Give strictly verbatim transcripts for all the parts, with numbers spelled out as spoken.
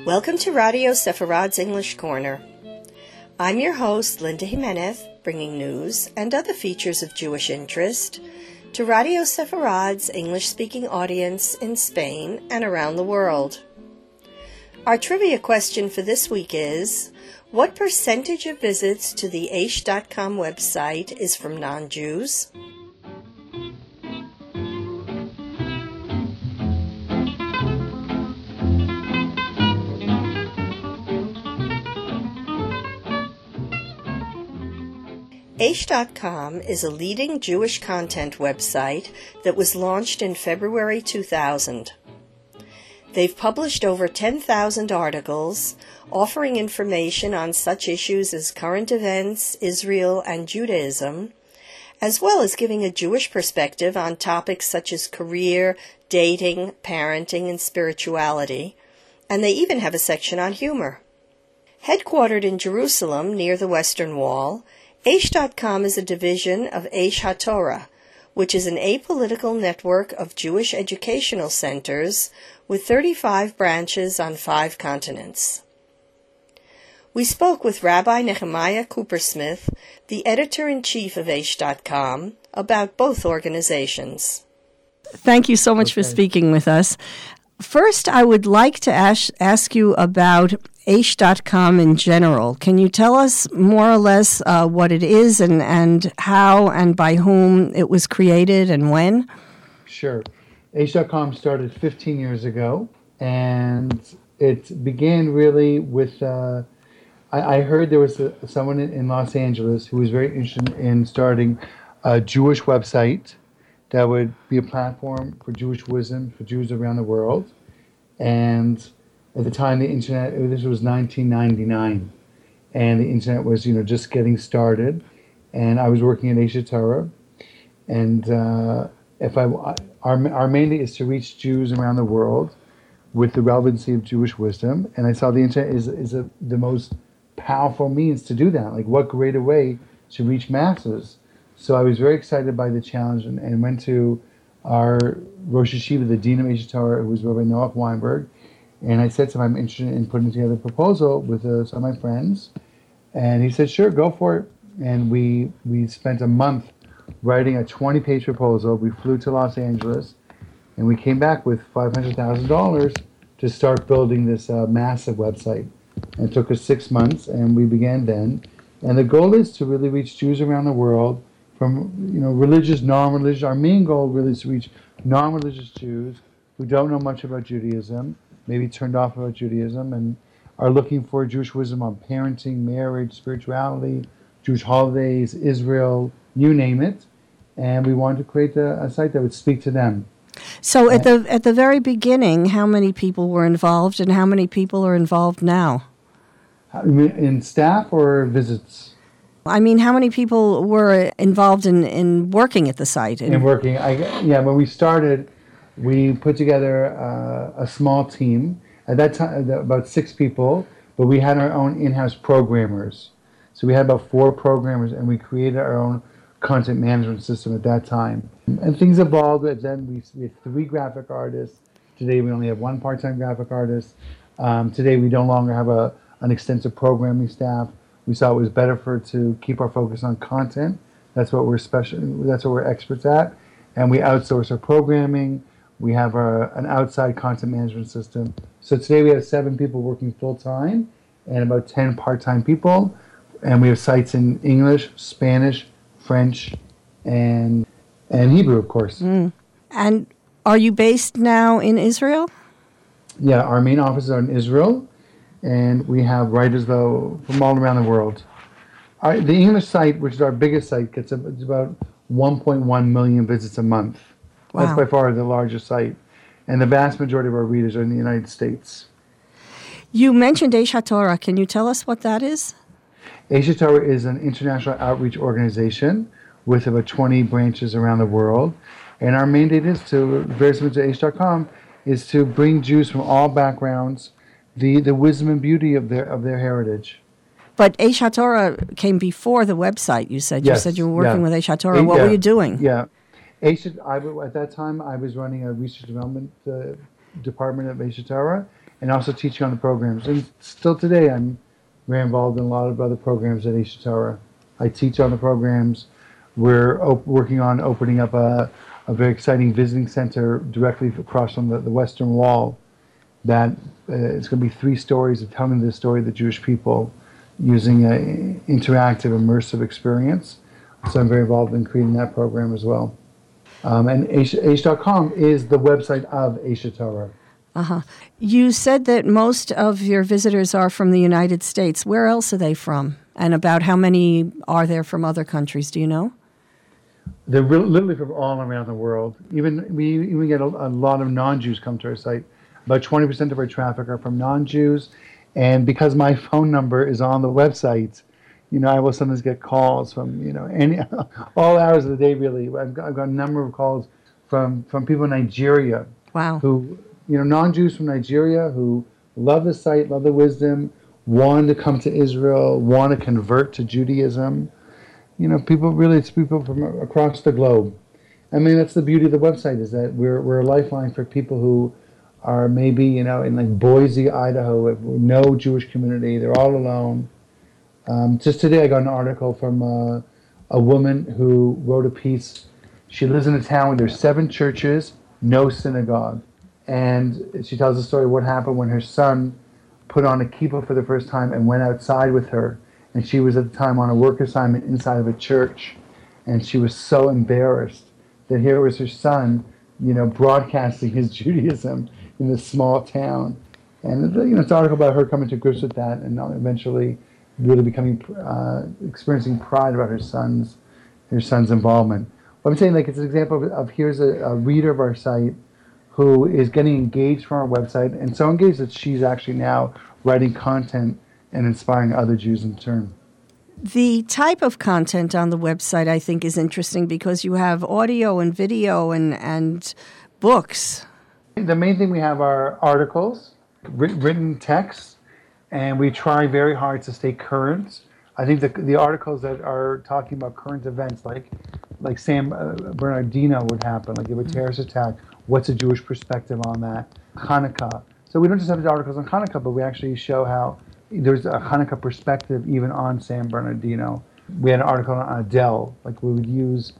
Welcome to Radio Sepharad's English Corner. I'm your host, Linda Jimenez, bringing news and other features of Jewish interest to Radio Sepharad's English-speaking audience in Spain and around the world. Our trivia question for this week is, what percentage of visits to the aish dot com website is from non-Jews? aish dot com is a leading Jewish content website that was launched in February two thousand. They've published over ten thousand articles, offering information on such issues as current events, Israel, and Judaism, as well as giving a Jewish perspective on topics such as career, dating, parenting, and spirituality, and they even have a section on humor. Headquartered in Jerusalem near the Western Wall, aish dot com is a division of Aish HaTorah, which is an apolitical network of Jewish educational centers with thirty-five branches on five continents. We spoke with Rabbi Nehemiah Coopersmith, the editor-in-chief of aish dot com, about both organizations. Thank you so much okay. for speaking with us. First, I would like to ask, ask you about aish dot com in general. Can you tell us more or less uh, what it is and, and how and by whom it was created and when? Sure. aish dot com started fifteen years ago, and it began really with, uh, I, I heard there was a, someone in, in Los Angeles who was very interested in starting a Jewish website that would be a platform for Jewish wisdom for Jews around the world. And at the time, the internet, this was nineteen ninety-nine, and the internet was, you know, just getting started. And I was working at Aish HaTorah, and uh, if I, our our mandate is to reach Jews around the world with the relevancy of Jewish wisdom. And I saw the internet is is a, the most powerful means to do that. Like, what greater way to reach masses? So I was very excited by the challenge, and, and went to our Rosh Hashiva, the Dean of Aish HaTorah, who was Rabbi Noach Weinberg, and I said to him, I'm interested in putting together a proposal with uh, some of my friends. And he said, sure, go for it. And we we spent a month writing a twenty-page proposal. We flew to Los Angeles, and we came back with five hundred thousand dollars to start building this uh, massive website. And it took us six months, and we began then. And the goal is to really reach Jews around the world, from, you know, religious, non-religious. Our main goal really is to reach non-religious Jews who don't know much about Judaism, maybe turned off about Judaism, and are looking for Jewish wisdom on parenting, marriage, spirituality, Jewish holidays, Israel, you name it. And we wanted to create a, a site that would speak to them. So at the at the very beginning, how many people were involved, and how many people are involved now? In staff or visits? I mean, how many people were involved in, in working at the site? In, in working, I, yeah, when we started, we put together uh, a small team. At that time, about six people, but we had our own in-house programmers. So we had about four programmers, and we created our own content management system at that time. And things evolved. And then we, we had three graphic artists. Today we only have one part-time graphic artist. Um, today we no longer have a an extensive programming staff. We saw it was better for to keep our focus on content. That's what we're special. That's what we're experts at, and we outsource our programming. We have our, an outside content management system. So today we have seven people working full time, and about ten part-time people, and we have sites in English, Spanish, French, and and Hebrew, of course. Mm. And are you based now in Israel? Yeah, our main offices are in Israel. And we have writers, though, from all around the world. Our, the English site, which is our biggest site, gets a, it's about one point one million visits a month. Wow. That's by far the largest site. And the vast majority of our readers are in the United States. You mentioned Aish HaTorah. Can you tell us what that is? Aish HaTorah is an international outreach organization with about twenty branches around the world. And our mandate is to, very similar to aish dot com, is to bring Jews from all backgrounds the, the wisdom and beauty of their of their heritage. But Aish HaTorah came before the website, you said. Yes, you said you were working yeah. with Aish HaTorah. What yeah, were you doing? Yeah. Aish, I, at that time, I was running a research development uh, department at Aish HaTorah, and also teaching on the programs. And still today, I'm very involved in a lot of other programs at Aish Torah. I teach on the programs. We're op- working on opening up a, a very exciting visiting center directly across from the, the Western Wall. That uh, it's going to be three stories of telling the story of the Jewish people using an interactive, immersive experience. So I'm very involved in creating that program as well. Um, and Aish dot com is the website of Aish Torah. Uh-huh. You said that most of your visitors are from the United States. Where else are they from? And about how many are there from other countries? Do you know? They're re- literally from all around the world. Even we even get a, a lot of non-Jews come to our site. About twenty percent of our traffic are from non-Jews. And because my phone number is on the website, you know, I will sometimes get calls from, you know, any all hours of the day, really. I've got, I've got a number of calls from, from people in Nigeria. Wow. Who, you know, non-Jews from Nigeria who love the site, love the wisdom, want to come to Israel, want to convert to Judaism. You know, people really, it's people from across the globe. I mean, that's the beauty of the website, is that we're we're a lifeline for people who are maybe, you know, in like Boise, Idaho, with no Jewish community. They're all alone. Um, just today I got an article from uh, a woman who wrote a piece. She lives in a town where there's seven churches, no synagogue. And she tells the story of what happened when her son put on a kippah for the first time and went outside with her. And she was at the time on a work assignment inside of a church. And she was so embarrassed that here was her son, you know, broadcasting his Judaism in this small town. And, you know, it's an article about her coming to grips with that and eventually really becoming, uh, experiencing pride about her son's, her son's involvement. But I'm saying, like, it's an example of, of here's a, a reader of our site who is getting engaged from our website, and so engaged that she's actually now writing content and inspiring other Jews in turn. The type of content on the website, I think, is interesting because you have audio and video and, and books. The main thing we have are articles, written texts, and we try very hard to stay current. I think the the articles that are talking about current events, like like San Bernardino would happen, like if a terrorist attack, what's a Jewish perspective on that? Hanukkah. So we don't just have the articles on Hanukkah, but we actually show how there's a Hanukkah perspective even on San Bernardino. We had an article on Adele, like we would use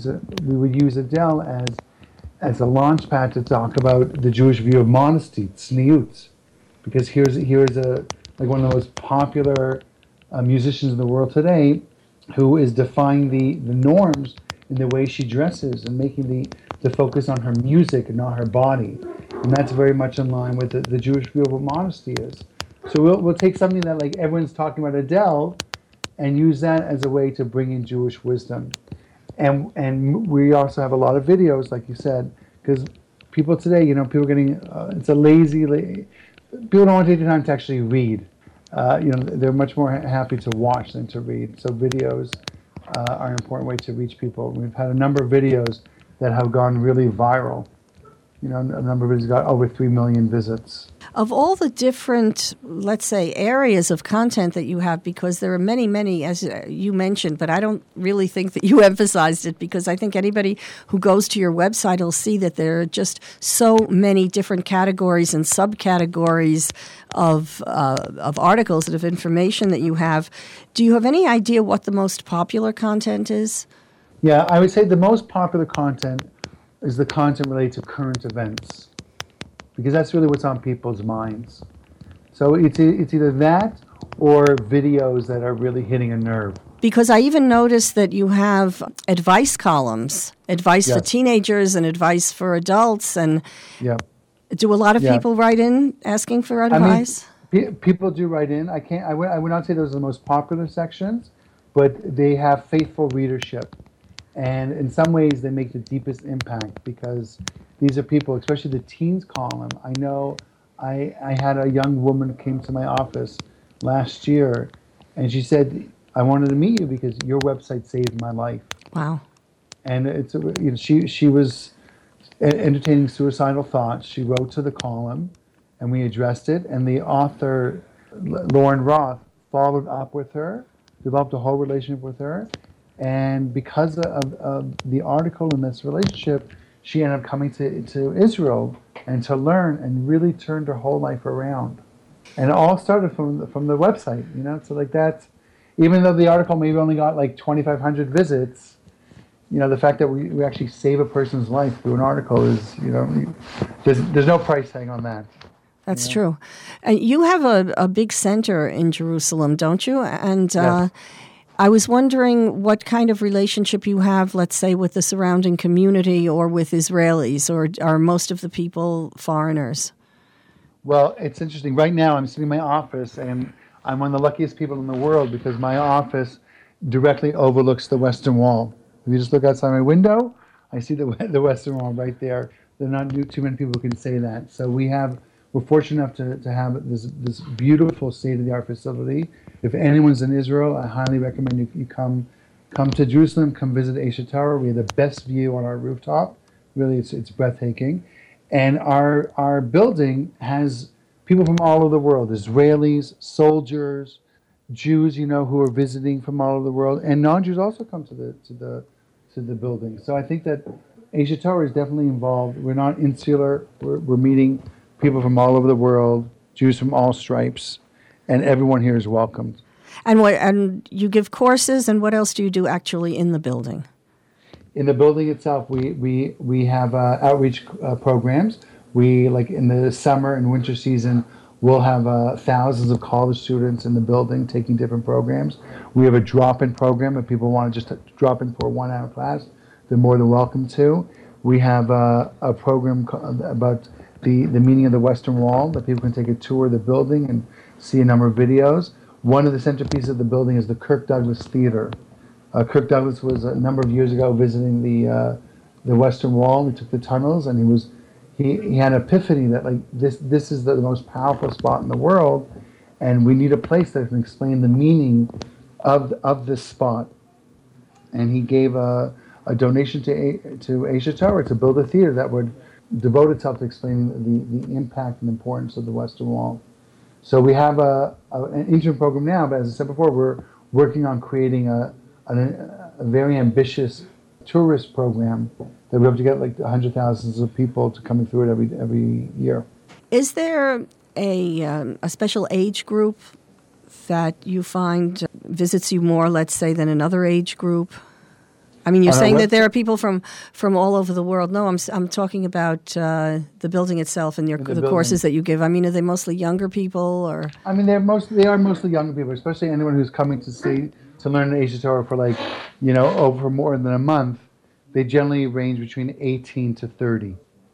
we would use Adele as as a launch pad to talk about the Jewish view of modesty, tzniut, because here's here's a like one of the most popular uh, musicians in the world today, who is defying the, the norms in the way she dresses and making the, the focus on her music and not her body. And that's very much in line with the, the Jewish view of what modesty is. So we'll we'll take something that like everyone's talking about Adele and use that as a way to bring in Jewish wisdom. And and we also have a lot of videos, like you said, because people today, you know, people are getting, uh, it's a lazy, la- people don't want to take the time to actually read. Uh, you know, they're much more ha- happy to watch than to read. So videos uh, are an important way to reach people. We've had a number of videos that have gone really viral. You know, a number of videos got over three million visits. Of all the different, let's say, areas of content that you have, because there are many, many, as you mentioned, but I don't really think that you emphasized it, because I think anybody who goes to your website will see that there are just so many different categories and subcategories of uh, of articles and of information that you have. Do you have any idea what the most popular content is? Yeah, I would say the most popular content is the content related to current events, because that's really what's on people's minds. So it's it's either that or videos that are really hitting a nerve. Because I even noticed that you have advice columns, advice Yes. for teenagers and advice for adults. And Yeah. do a lot of Yeah. people write in asking for I mean, advice? pe- people do write in. I can't. I would. I would not say those are the most popular sections, but they have faithful readership, and in some ways they make the deepest impact, because these are people, especially the teens column. I know. I I had a young woman came to my office last year, and she said, "I wanted to meet you because your website saved my life." Wow. And it's a- you know, she she was e- entertaining suicidal thoughts. She wrote to the column, and we addressed it. And the author, L- Lauren Roth, followed up with her, developed a whole relationship with her, and because of, of the article in this relationship, she ended up coming to to Israel and to learn and really turn their whole life around. And it all started from the, from the website, you know. So like that, even though the article maybe only got like twenty-five hundred visits, you know, the fact that we, we actually save a person's life through an article is, you know, there's there's no price tag on that. That's you know? True. And you have a, a big center in Jerusalem, don't you? And uh, yes. I was wondering what kind of relationship you have, let's say, with the surrounding community or with Israelis, or are most of the people foreigners? Well, it's interesting. Right now, I'm sitting in my office, and I'm one of the luckiest people in the world because my office directly overlooks the Western Wall. If you just look outside my window, I see the the Western Wall right there. There are not too many people who can say that. So we have, we're fortunate enough to, to have this this beautiful state-of-the-art facility. If anyone's in Israel, I highly recommend you, you come come to Jerusalem, come visit Aish Tower. We have the best view on our rooftop. Really, it's it's breathtaking. And our our building has people from all over the world, Israelis, soldiers, Jews, you know, who are visiting from all over the world, and non-Jews also come to the to the to the building. So I think that Aish Tower is definitely involved. We're not insular. We're, we're meeting people from all over the world, Jews from all stripes, and everyone here is welcomed. And what? And you give courses, and what else do you do actually in the building? In the building itself, we we we have uh, outreach uh, programs. We, like in the summer and winter season, we'll have uh, thousands of college students in the building taking different programs. We have a drop-in program. If people want to just drop in for a one-hour class, they're more than welcome to. We have uh, a program about the, the meaning of the Western Wall, that people can take a tour of the building and see a number of videos. One of the centerpieces of the building is the Kirk Douglas Theater. Uh, Kirk Douglas was a number of years ago visiting the uh, the Western Wall. He took the tunnels, and he was he, he had an epiphany that like this this is the, the most powerful spot in the world, and we need a place that can explain the meaning of of this spot. And he gave a, a donation to to Aish Tower to build a theater that would devote itself to explaining the, the impact and importance of the Western Wall. So we have a, a an intern program now, but as I said before, we're working on creating a A, a very ambitious tourist program that we hope to get like hundred thousands of people to coming through it every every year. Is there a um, a special age group that you find visits you more, let's say, than another age group? I mean, you're On saying that there are people from, from all over the world. No, I'm I'm talking about uh, the building itself and your, the, the courses that you give. I mean, are they mostly younger people, or? I mean, they're most they are mostly younger people, especially anyone who's coming to see to learn an Aish Tower for like, you know, over more than a month. They generally range between eighteen to thirty.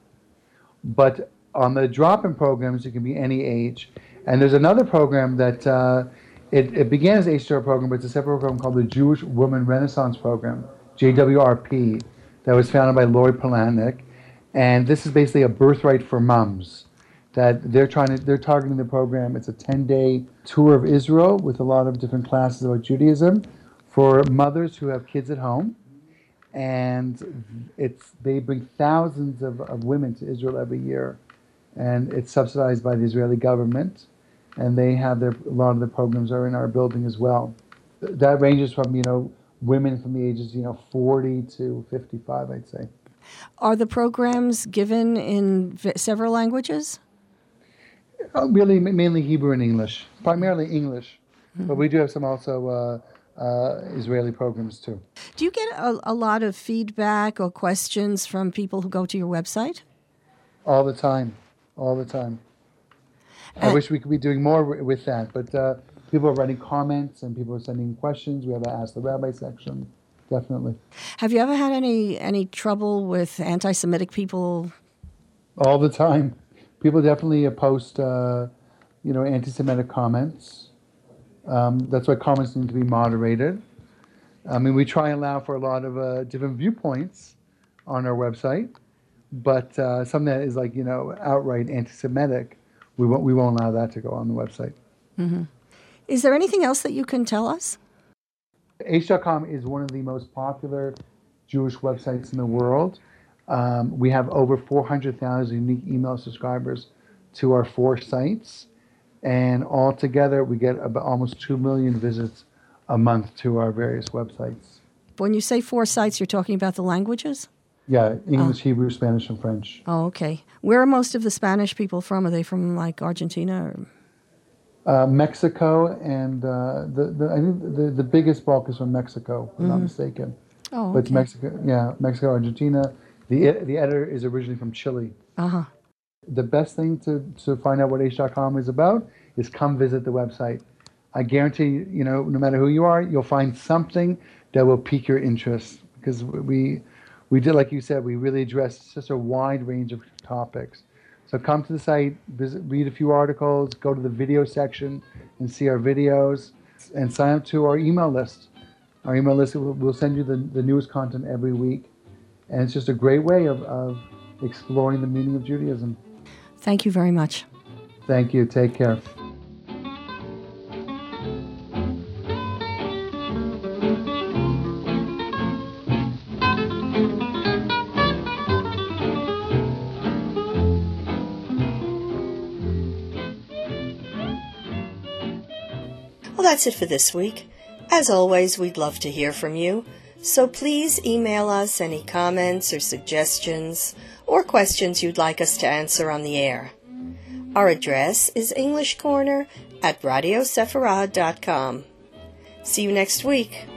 But on the drop-in programs, it can be any age. And there's another program that uh, it, it began as Aish Tower program, but it's a separate program called the Jewish Women Renaissance Program, J W R P, that was founded by Lori Polanek. And this is basically a birthright for moms. That they're trying to, they're targeting the program. It's a ten-day tour of Israel with a lot of different classes about Judaism for mothers who have kids at home, and it's they bring thousands of, of women to Israel every year, and it's subsidized by the Israeli government, and they have their a lot of the programs are in our building as well. That ranges from you know women from the ages you know forty to fifty-five, I'd say. Are the programs given in v- several languages? Uh, really, mainly Hebrew and English, primarily English, mm-hmm. But we do have some also uh, uh, Israeli programs too. Do you get a, a lot of feedback or questions from people who go to your website? All the time, all the time. And I wish we could be doing more w- with that, but uh, people are writing comments and people are sending questions. We have an Ask the Rabbi section, definitely. Have you ever had any any trouble with anti-Semitic people? All the time. People definitely post, uh, you know, anti-Semitic comments. Um, that's why comments need to be moderated. I mean, we try and allow for a lot of uh, different viewpoints on our website, but uh, something that is like, you know, outright anti-Semitic, we won't we won't allow that to go on the website. Mm-hmm. Is there anything else that you can tell us? Aish dot com is one of the most popular Jewish websites in the world. Um, we have over four hundred thousand unique email subscribers to our four sites, and altogether we get about almost two million visits a month to our various websites. When you say four sites, you're talking about the languages? Yeah, English, uh, Hebrew, Spanish, and French. Oh, okay. Where are most of the Spanish people from? Are they from like Argentina? Or? Uh, Mexico, and uh, the the I think the, the biggest bulk is from Mexico, if I'm not mistaken. Oh, okay. But it's Mexico, yeah, Mexico, Argentina. The the editor is originally from Chile. Uh huh. The best thing to, to find out what Aish dot com is about is come visit the website. I guarantee, you know, no matter who you are, you'll find something that will pique your interest, because we we did, like you said, we really address just a wide range of topics. So come to the site, visit, read a few articles, go to the video section and see our videos, and sign up to our email list. Our email list will will send you the, the newest content every week. And it's just a great way of, of exploring the meaning of Judaism. Thank you very much. Thank you. Take care. Well, that's it for this week. As always, we'd love to hear from you. So please email us any comments or suggestions or questions you'd like us to answer on the air. Our address is English Corner at radio sefarad dot com. See you next week.